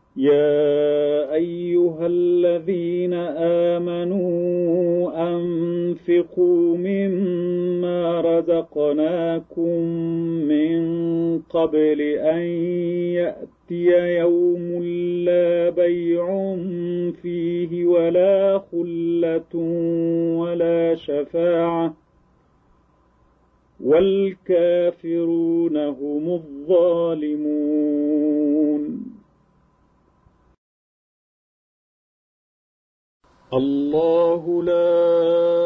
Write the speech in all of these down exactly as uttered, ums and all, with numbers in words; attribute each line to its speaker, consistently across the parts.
Speaker 1: يا أيها الذين آمنوا أنفقوا مما رزقناكم من قبل أن يأتي يوم لا بيع فيه ولا خلة ولا شفاعة والكافرون هم الظالمون. الله لا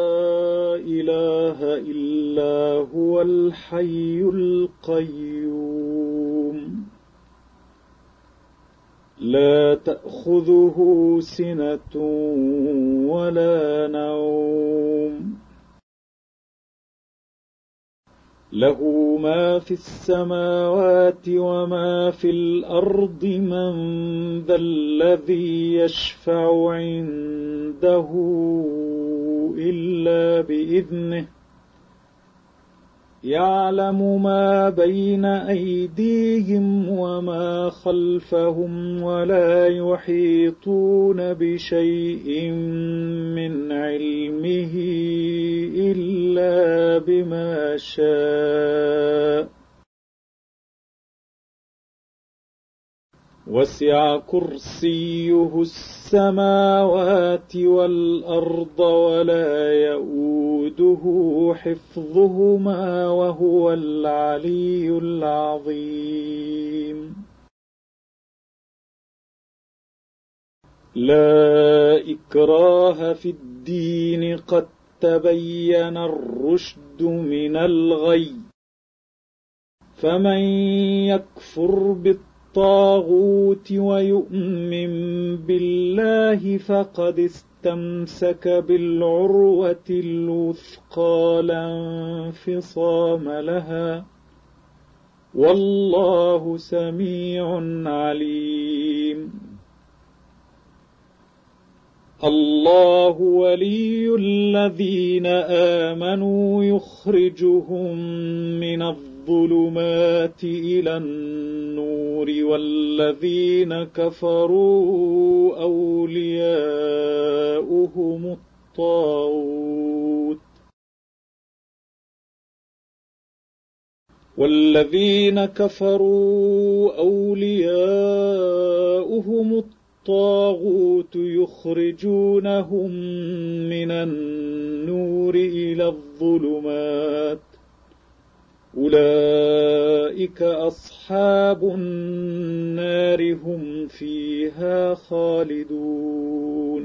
Speaker 1: إله إلا هو الحي القيوم لا تأخذه سنة ولا نوم له ما في السماوات وما في الأرض من ذا الذي يشفع عنده إلا بإذنه يعلم ما بين أيديهم وما خلفهم ولا يحيطون بشيء من علمه إلا بما شاء وسع كرسيه السماوات والأرض ولا يؤوده حفظهما وهو العلي العظيم. لا إكراه في الدين قد تبين الرشد من الغي فمن يكفر بالطاغوت ويؤمن بالله فقد استمسك بالعروة الوثقى لا انفصام لها والله سميع عليم. الله ولي الذين آمنوا يخرجهم من الظلمات إلى النور والذين كفروا أولياؤهم الطاغوت والذين كفروا أولياؤهم الطاغوت الطاغوت يخرجونهم من النور إلى الظلمات أولئك أصحاب النار هم فيها خالدون.